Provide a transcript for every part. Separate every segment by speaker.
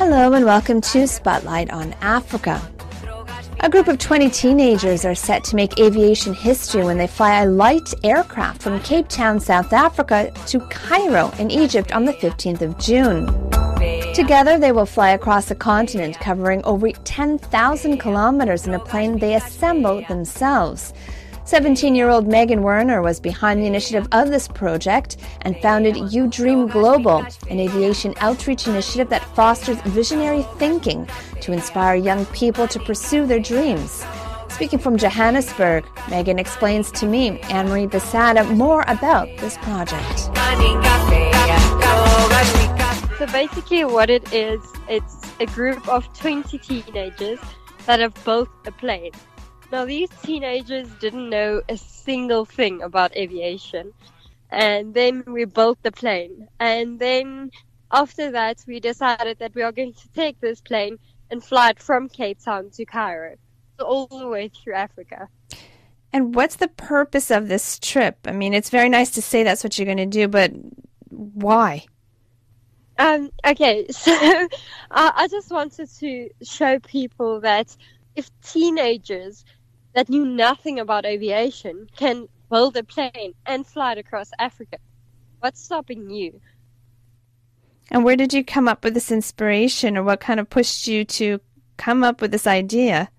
Speaker 1: Hello and welcome to Spotlight on Africa. A group of 20 teenagers are set to make aviation history when they fly a light aircraft from Cape Town, South Africa to Cairo in Egypt on the 15th of June. Together they will fly across the continent, covering over 10,000 kilometers in a plane they assemble themselves. 17-year-old Megan Werner was behind the initiative of this project and founded You Dream Global, an aviation outreach initiative that fosters visionary thinking to inspire young people to pursue their dreams. Speaking from Johannesburg, Megan explains to me, Anne-Marie Besada, more about this project.
Speaker 2: So basically what it is, it's a group of 20 teenagers that have built a plane. Now, these teenagers didn't know a single thing about aviation. And then we built the plane. And then after that, we decided that we are going to take this plane and fly it from Cape Town to Cairo, so all the way through Africa.
Speaker 1: And what's the purpose of this trip? I mean, it's very nice to say that's what you're going to do, but why?
Speaker 2: Okay, so I just wanted to show people that if teenagers that knew nothing about aviation can build a plane and fly it across Africa, what's stopping you?
Speaker 1: And where did you come up with this inspiration, or what kind of pushed you to come up with this idea?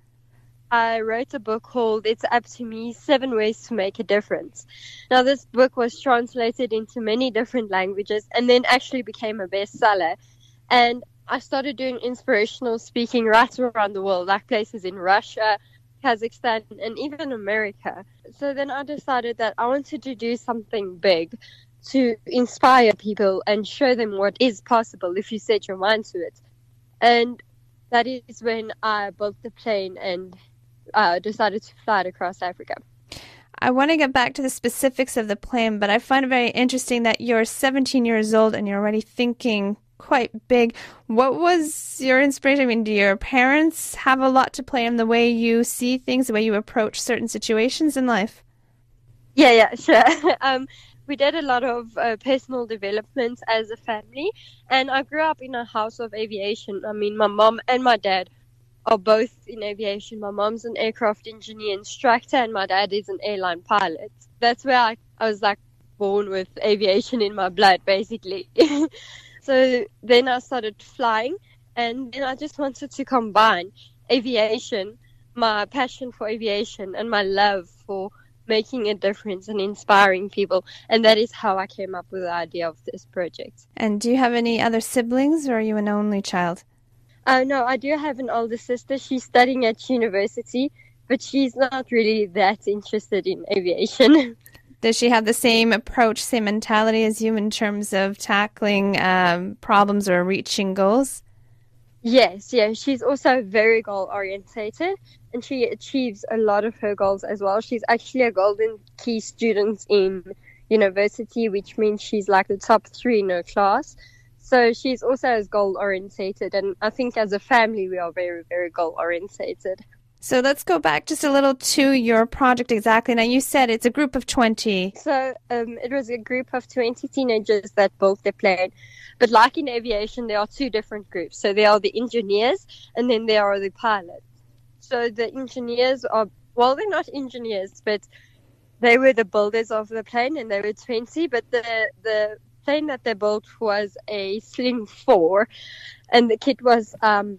Speaker 2: I wrote a book called It's Up to Me, 7 Ways to Make a Difference. Now, this book was translated into many different languages and then actually became a bestseller. And I started doing inspirational speaking right around the world, like places in Russia, Kazakhstan, and even America. So then I decided that I wanted to do something big to inspire people and show them what is possible if you set your mind to it. And that is when I built the plane and decided to fly it across Africa.
Speaker 1: I want to get back to the specifics of the plane, but I find it very interesting that you're 17 years old and you're already thinking quite big. What was your inspiration? I mean, do your parents have a lot to play in the way you see things, the way you approach certain situations in life?
Speaker 2: Yeah, sure. We did a lot of personal development as a family, and I grew up in a house of aviation. I mean, my mom and my dad are both in aviation. My mom's an aircraft engineer instructor, and my dad is an airline pilot. That's where I was like born with aviation in my blood, basically. So then I started flying, and then I just wanted to combine aviation, my passion for aviation, and my love for making a difference and inspiring people. And that is how I came up with the idea of this project.
Speaker 1: And do you have any other siblings, or are you an only child?
Speaker 2: No, I do have an older sister. She's studying at university, but she's not really that interested in aviation.
Speaker 1: Does she have the same approach, same mentality as you in terms of tackling problems or reaching goals?
Speaker 2: Yes, she's also very goal-orientated, and she achieves a lot of her goals as well. She's actually a Golden Key student in university, which means she's like the top 3 in her class. So she's also as goal-orientated, and I think as a family we are very, very goal-orientated.
Speaker 1: So let's go back just a little to your project exactly. Now, you said it's a group of 20.
Speaker 2: So it was a group of 20 teenagers that built the plane. But like in aviation, there are 2 different groups. So there are the engineers, and then there are the pilots. So the engineers are, well, they're not engineers, but they were the builders of the plane, and they were 20. But the plane that they built was a Sling 4, and the kit was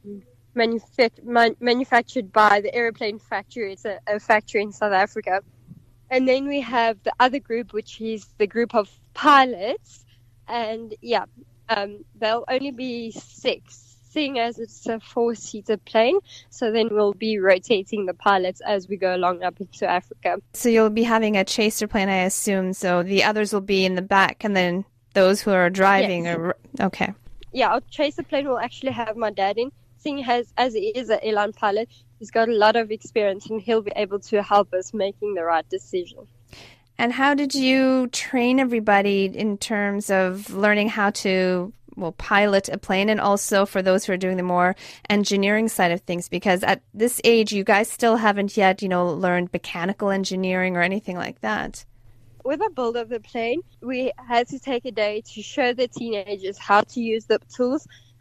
Speaker 2: manufactured by the Aeroplane Factory. It's a factory in South Africa. And then we have the other group, which is the group of pilots. And they'll only be 6, seeing as it's a 4-seater plane. So then we'll be rotating the pilots as we go along up into Africa.
Speaker 1: So you'll be having a chaser plane, I assume. So the others will be in the back, and then those who are driving are... Okay.
Speaker 2: Yeah, our chaser plane will actually have my dad in. Seeing as he is an airline pilot, he's got a lot of experience, and he'll be able to help us making the right decision.
Speaker 1: And how did you train everybody in terms of learning how to, pilot a plane, and also for those who are doing the more engineering side of things? Because at this age, you guys still haven't yet, learned mechanical engineering or anything like that.
Speaker 2: With the build of the plane, we had to take a day to show the teenagers how to use the tools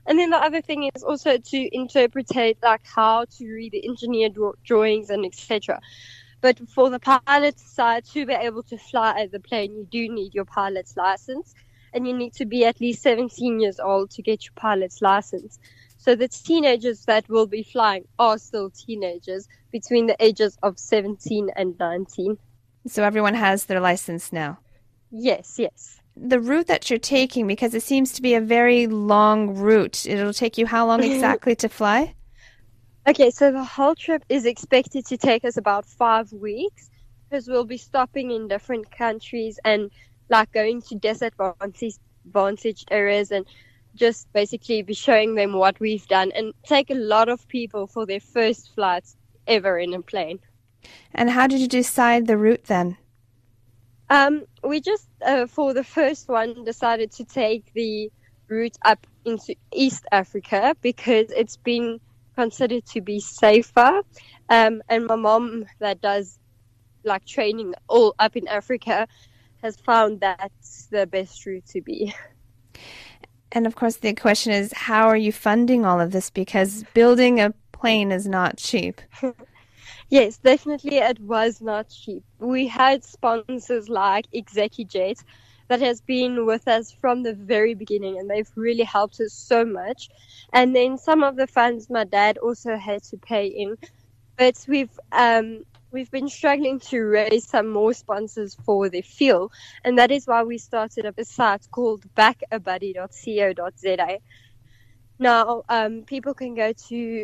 Speaker 2: And then the other thing is also to interpretate like how to read the engineer drawings and etc. But for the pilot side, to be able to fly the plane, you do need your pilot's license, and you need to be at least 17 years old to get your pilot's license. So the teenagers that will be flying are still teenagers between the ages of 17 and 19.
Speaker 1: So everyone has their license now?
Speaker 2: Yes, yes.
Speaker 1: The route that you're taking, because it seems to be a very long route, it'll take you how long exactly to fly?
Speaker 2: Okay, so the whole trip is expected to take us about 5 weeks, because we'll be stopping in different countries and like going to disadvantaged areas and just basically be showing them what we've done, and take a lot of people for their first flights ever in a plane.
Speaker 1: And how did you decide the route then?
Speaker 2: We just, for the first one, decided to take the route up into East Africa because it's been considered to be safer. And my mom, that does like training all up in Africa, has found that's the best route to be.
Speaker 1: And of course, the question is, how are you funding all of this? Because building a plane is not cheap.
Speaker 2: Yes, definitely it was not cheap. We had sponsors like ExecuJet that has been with us from the very beginning, and they've really helped us so much. And then some of the funds my dad also had to pay in. But we've been struggling to raise some more sponsors for the fuel, and that is why we started up a site called backabuddy.co.za. Now, people can go to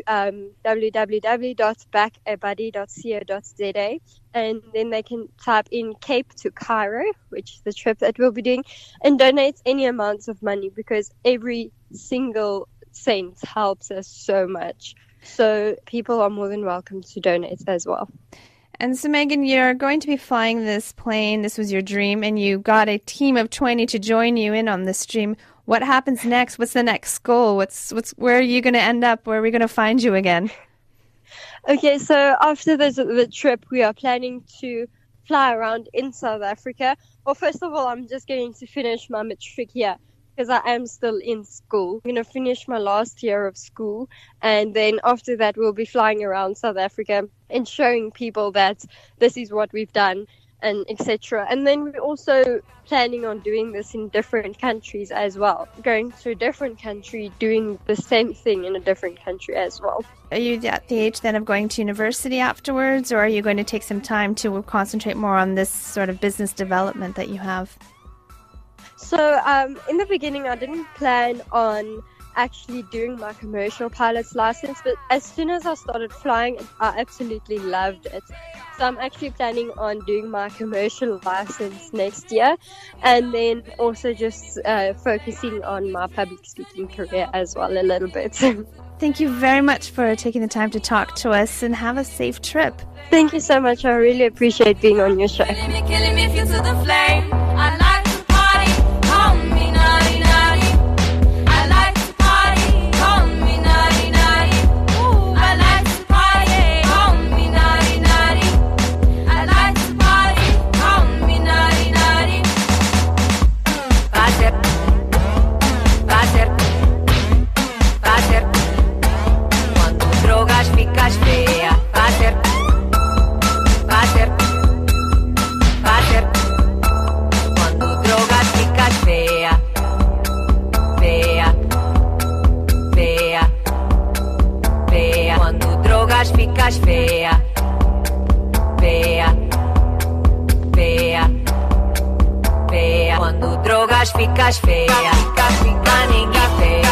Speaker 2: www.backabuddy.co.za, and then they can type in Cape to Cairo, which is the trip that we'll be doing, and donate any amounts of money, because every single cent helps us so much. So people are more than welcome to donate as well.
Speaker 1: And so, Megan, you're going to be flying this plane. This was your dream, and you got a team of 20 to join you in on this dream. What happens next? What's the next goal? Where are you going to end up? Where are we going to find you again?
Speaker 2: Okay, so after the trip, we are planning to fly around in South Africa. Well, first of all, I'm just going to finish my matric here, because I am still in school. I'm going to finish my last year of school, and then after that we'll be flying around South Africa and showing people that this is what we've done, and etc. And then we're also planning on doing this in different countries as well, going to a different country, doing the same thing in a different country as well.
Speaker 1: Are you at the age then of going to university afterwards, or are you going to take some time to concentrate more on this sort of business development that you have?
Speaker 2: So in the beginning, I didn't plan on actually doing my commercial pilot's license, but as soon as I started flying, I absolutely loved it. So I'm actually planning on doing my commercial license next year, and then also just focusing on my public speaking career as well a little bit.
Speaker 1: Thank you very much for taking the time to talk to us, and have a safe trip.
Speaker 2: Thank you so much. I really appreciate being on your show.
Speaker 3: Killing me, feel to the flame. I like to party, call me naughty, naughty. I like to party, call me naughty, naughty. I like to party, call me naughty, naughty. I like to party, call me naughty, naughty. Fazer, fazer, fazer. Quando drogas ficas feia. Fazer, fazer, fazer. Quando drogas ficas feia, feia, feia, feia. Quando drogas ficas feia, feia, feia, feia. Quando drogas ficas feia, fica ninguém feia.